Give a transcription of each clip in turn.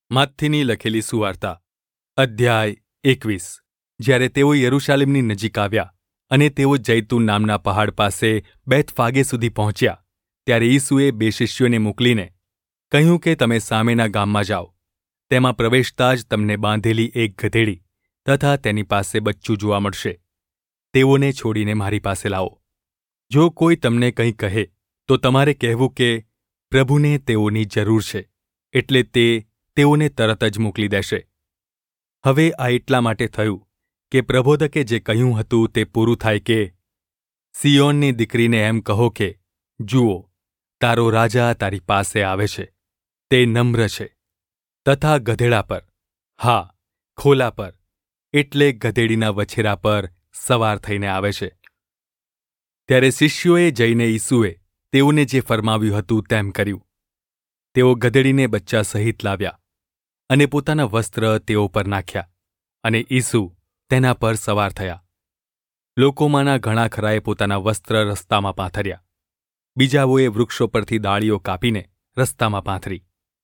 માથીની લખેલી સુવાર્તા અધ્યાય 21। જ્યારે તેઓ યરૂશાલેમની નજીક આવ્યા અને તેઓ જૈતૂન નામના પહાડ પાસે બેથફાગે સુધી પહોંચ્યા, ત્યારે ઈસુએ 2 શિષ્યોને મોકલીને કહ્યું કે તમે સામેના ગામમાં જાઓ, તેમાં પ્રવેશતા જ તમને બાંધેલી એક ગધેડી તથા તેની પાસે બચ્ચું જોવા મળશે, તેઓને છોડીને મારી પાસે લાવો। જો કોઈ તમને કંઈ કહે તો તમારે કહેવું કે પ્રભુને તેઓની જરૂર છે, એટલે તે તેઓને તરત જ મોકલી દેશે। હવે આ એટલા માટે થયું કે પ્રબોધકે જે કહ્યું હતું તે પૂરું થાય કે સિયોનની દીકરીને એમ કહો કે જુઓ, તારો રાજા તારી પાસે આવે છે, તે નમ્ર છે તથા ગધેડા પર, હા ખોલા પર, એટલે ગધેડીના વછેરા પર સવાર થઈને આવે છે। ત્યારે શિષ્યોએ જઈને ઈસુએ તેઓને જે ફરમાવ્યું હતું તેમ કર્યું। તેઓ ગધેડીને બચ્ચા સહિત લાવ્યા અને પોતાના વસ્ત્ર તેઓ પર નાખ્યા, અને ઈસુ તેના પર સવાર થયા। લોકોમાંના ઘણા ખરાએ પોતાના વસ્ત્ર રસ્તામાં પાથર્યા, બીજાઓએ વૃક્ષો પરથી ડાળીઓ કાપીને રસ્તામાં પાથરી।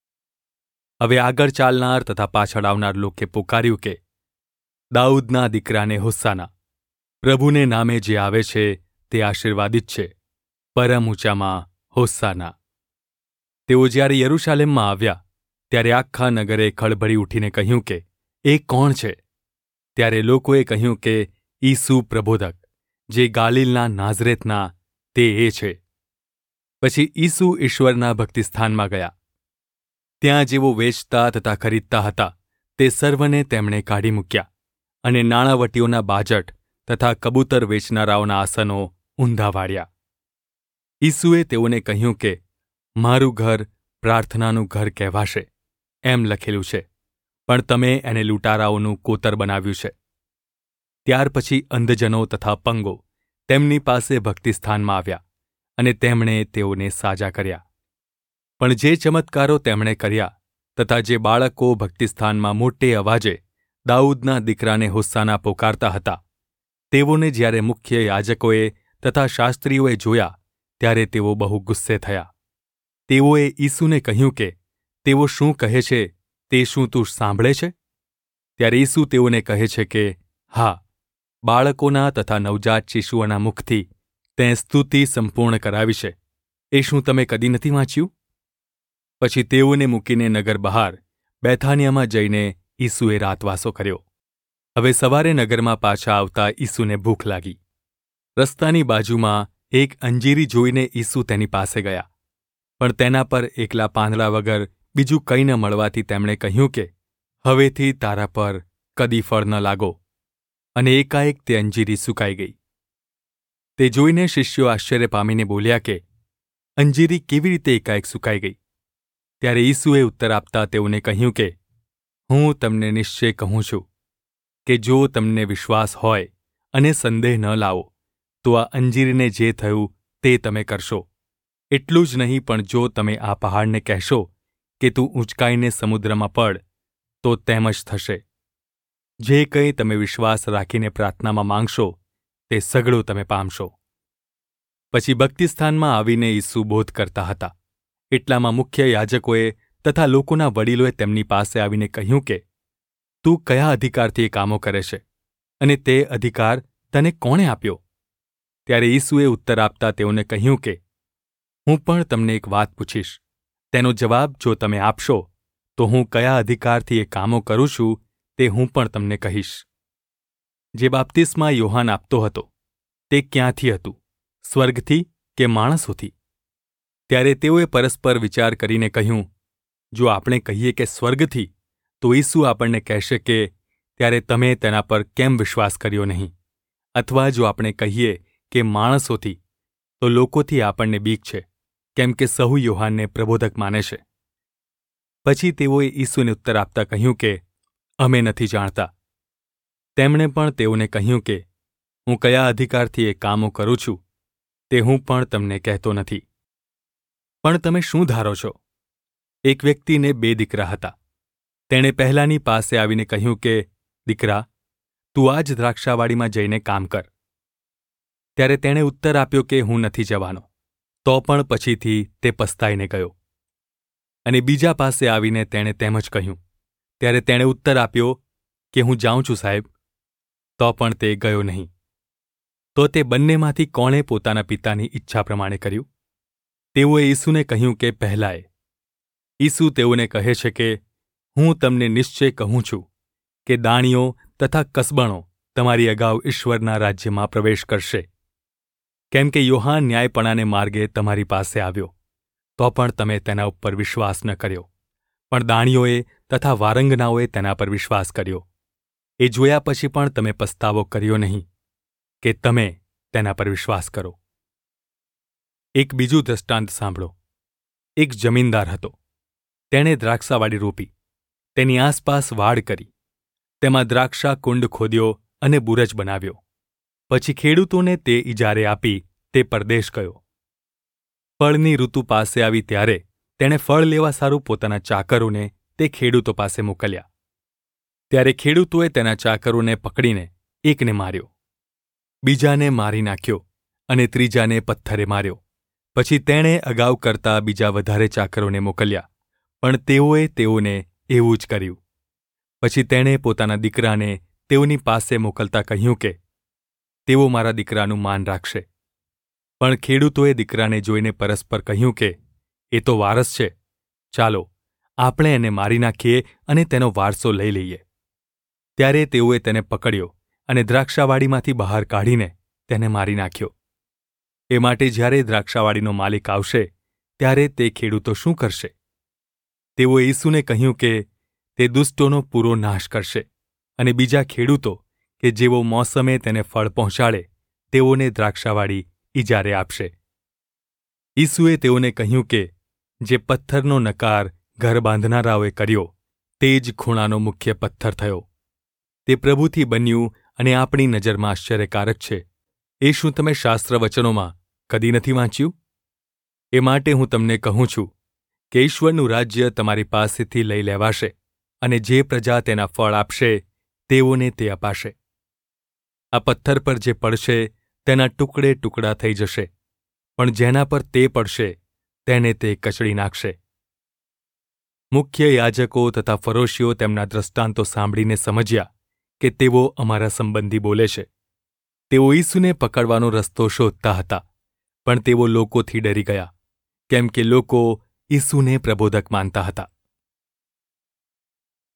હવે આગળ ચાલનાર તથા પાછળ આવનાર લોકે પુકાર્યું કે દાઉદના દીકરાને હોસાના, પ્રભુને નામે જે આવે છે તે આશીર્વાદિત છે, પરમ ઊંચામાં હોસાના। તેઓ જ્યારે યરૂશાલેમમાં આવ્યા ત્યારે આખા નગરે ખળભળી ઉઠીને કહ્યું કે એ કોણ છે? ત્યારે લોકોએ કહ્યું કે ઈસુ પ્રબોધક, જે ગાલિલના નાઝરેથના, તે એ છે। પછી ઈસુ ઈશ્વરના ભક્તિસ્થાનમાં ગયા। ત્યાં જેઓ વેચતા તથા ખરીદતા હતા તે સર્વને તેમણે કાઢી મૂક્યા, અને નાણાવટીઓના બાજટ તથા કબૂતર વેચનારાઓના આસનો ઊંધા વાળ્યા। ઈસુએ તેઓને કહ્યું કે મારું ઘર પ્રાર્થનાનું ઘર કહેવાશે, એમ લખેલું છે, પણ તમે એને લૂંટારાઓનું કોતર બનાવ્યું છે। ત્યાર પછી અંધજનો તથા પંગો તેમની પાસે ભક્તિસ્થાનમાં આવ્યા, અને તેમણે તેઓને સાજા કર્યા। પણ જે ચમત્કારો તેમણે કર્યા તથા જે બાળકો ભક્તિસ્થાનમાં મોટે અવાજે દાઉદના દીકરાને હોસાના પોકારતા હતા, તેઓને જ્યારે મુખ્ય યાજકોએ તથા શાસ્ત્રીઓએ જોયા ત્યારે તેઓ બહુ ગુસ્સે થયા। તેઓએ ઈસુને કહ્યું કે તેઓ શું કહે છે તે શું તું સાંભળે છે? ત્યારે ઈસુ તેઓને કહે છે કે હા, બાળકોના તથા નવજાત શિશુઓના મુખથી તેં સ્તુતિ સંપૂર્ણ કરાવી છે, એ શું તમે કદી નથી વાંચ્યું? પછી તેઓને મૂકીને નગર બહાર બેથાનિયામાં જઈને ઈસુએ રાતવાસો કર્યો। હવે સવારે નગરમાં પાછા આવતા ઈસુને ભૂખ લાગી। રસ્તાની બાજુમાં એક અંજીરી જોઈને ઈસુ તેની પાસે ગયા, પણ તેના પર એકલા પાંદડા વગર બીજું કંઈ ન મળવાથી તેમણે કહ્યું કે હવેથી તારા પર કદી ફળ ન લાગો, અને એકાએક તે અંજીરી સુકાઈ ગઈ। તે જોઈને શિષ્યો આશ્ચર્ય પામીને બોલ્યા કે અંજીરી કેવી રીતે એકાએક સુકાઈ ગઈ? ત્યારે ઈસુએ ઉત્તર આપતા તેઓને કહ્યું કે હું તમને નિશ્ચય કહું છું કે જો તમને વિશ્વાસ હોય અને સંદેહ ન લાવો તો આ અંજીરીને જે થયું તે તમે કરશો। એટલું જ નહીં, પણ જો તમે આ પહાડને કહેશો કે તું ઊંચકાઈને સમુદ્રમાં પડ, તો તેમ જ થશે। જે કંઈ તમે વિશ્વાસ રાખીને પ્રાર્થનામાં માંગશો તે સઘળું તમે પામશો। પછી ભક્તિસ્થાનમાં આવીને ઈસુ બોધ કરતા હતા, એટલામાં મુખ્ય યાજકોએ તથા લોકોના વડીલોએ તેમની પાસે આવીને કહ્યું કે તું કયા અધિકારથી એ કામો કરે છે, અને તે અધિકાર તને કોણે આપ્યો? ત્યારે ઈસુએ ઉત્તર આપતા તેઓને કહ્યું કે હું પણ તમને એક વાત પૂછીશ, તેનો જવાબ જો તમે આપશો તો હું કયા અધિકારથી એ કામો કરું છું તે હું પણ તમને કહીશ। જે બાપ્તિસ્મા યોહાન આપતો હતો તે ક્યાંથી હતું, સ્વર્ગથી કે માણસોથી? ત્યારે તેઓએ પરસ્પર વિચાર કરીને કહ્યું, જો આપણે કહીએ કે સ્વર્ગથી, તો ઈસુ આપણને કહેશે કે ત્યારે તમે તેના પર કેમ વિશ્વાસ કર્યો નહીં? અથવા જો આપણે કહીએ કે માણસોથી, તો લોકોથી આપણને બીક છે, કેમ કે સહુ યોહાનને પ્રબોધક માને છે। પછી તેઓએ ઈસુને ઉત્તર આપતા કહ્યું કે અમે નથી જાણતા। તેમણે પણ તેઓને કહ્યું કે હું કયા અધિકારથી એ કામો કરું છું તે હું પણ તમને કહેતો નથી। પણ તમે શું ધારો છો? એક વ્યક્તિને 2 દીકરા હતા। તેણે પહેલાની પાસે આવીને કહ્યું કે દીકરા, તું આ જ દ્રાક્ષાવાડીમાં જઈને કામ કર। ત્યારે તેણે ઉત્તર આપ્યો કે હું નથી જવાનો, તો પણ પછીથી તે પસ્તાઈને ગયો। અને બીજા પાસે આવીને તેણે તેમ જ કહ્યું। ત્યારે તેણે ઉત્તર આપ્યો કે હું જાઉં છું સાહેબ. તો પણ તે ગયો નહીં. તો તે બંનેમાંથી કોણે પોતાના પિતાની ઈચ્છા પ્રમાણે કર્યું? તેઓએ ઈસુને કહ્યું કે પહેલાએ. ઈસુ તેઓને કહે છે કે હું તમને નિશ્ચય કહું છું કે દાણીઓ તથા કસબણો તમારી અગાઉ ઈશ્વરના રાજ્યમાં પ્રવેશ કરશે. કેમ કે યોહાન ન્યાયપણાને માર્ગે તમારી પાસે આવ્યો, તો પણ તમે તેના ઉપર વિશ્વાસ ન કર્યો, પણ દાણીઓએ તથા વારંગનાઓએ તેના પર વિશ્વાસ કર્યો. એ જોયા પછી પણ તમે પસ્તાવો કર્યો નહીં કે તમે તેના પર વિશ્વાસ કરો. એક બીજું દ્રષ્ટાંત સાંભળો. એક જમીનદાર હતો. તેણે દ્રાક્ષાવાડી રોપી, તેની આસપાસ વાડ કરી, તેમાં દ્રાક્ષા કુંડ ખોદ્યો અને બુરજ બનાવ્યો. પછી ખેડૂતોને તે ઇજારે આપી તે પરદેશ ગયો. ફળની ઋતુ પાસે આવી ત્યારે તેણે ફળ લેવા સારું પોતાના ચાકરોને તે ખેડૂતો પાસે મોકલ્યા. ત્યારે ખેડૂતોએ તેના ચાકરોને પકડીને એકને માર્યો, બીજાને મારી નાખ્યો અને ત્રીજાને પથ્થરે માર્યો. પછી તેણે અગાઉ કરતા બીજા વધારે ચાકરોને મોકલ્યા, પણ તેઓએ તેઓને એવું જ કર્યું. પછી તેણે પોતાના દીકરાને તેઓની પાસે મોકલતા કહ્યું કે તેઓ મારા દીકરાનું માન રાખશે. પણ ખેડૂતોએ દીકરાને જોઈને પરસ્પર કહ્યું કે એ તો વારસ છે, ચાલો આપણે એને મારી નાખીએ અને તેનો વારસો લઈ લઈએ. ત્યારે તેઓએ તેને પકડ્યો અને દ્રાક્ષાવાડીમાંથી બહાર કાઢીને તેને મારી નાખ્યો. એ માટે જ્યારે દ્રાક્ષાવાડીનો માલિક આવશે ત્યારે તે ખેડૂતો શું કરશે? તેઓએ ઈસુને કહ્યું કે તે દુષ્ટોનો પૂરો નાશ કરશે અને બીજા ખેડૂતો કે જેઓ મોસમે તેને ફળ પહોંચાડે તેઓને દ્રાક્ષાવાડી ઇજારે આપશે. ઈસુએ તેઓને કહ્યું કે જે પથ્થરનો નકાર ઘર બાંધનારાઓએ કર્યો તે જ ખૂણાનો મુખ્ય પથ્થર થયો. તે પ્રભુથી બન્યું અને આપણી નજરમાં આશ્ચર્યકારક છે. એ શું તમે શાસ્ત્ર વચનોમાં કદી નથી વાંચ્યું? એ માટે હું તમને કહું છું કે ઈશ્વરનું રાજ્ય તમારી પાસેથી લઈ લેવાશે અને જે પ્રજા તેના ફળ આપશે તેઓને તે અપાશે. આ પથ્થર પર જે પડશે તેના ટુકડે ટુકડા થઈ જશે, પણ જેના પર તે પડશે તેને તે કચડી નાખશે. મુખ્ય યાજકો તથા ફરોશીઓ તેમના દ્રષ્ટાંતો સાંભળીને સમજ્યા કે તેઓ અમારા સંબંધી બોલે છે. તેઓ ઈસુને પકડવાનો રસ્તો શોધતા હતા, પણ તેઓ લોકોથી ડરી ગયા, કેમ કે લોકો ઈસુને પ્રબોધક માનતા હતા.